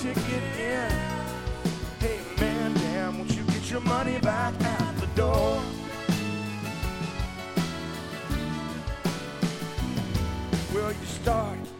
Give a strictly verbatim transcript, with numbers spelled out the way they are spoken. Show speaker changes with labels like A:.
A: ticket in. Hey man, damn, won't you get your money back at the door? Well, you start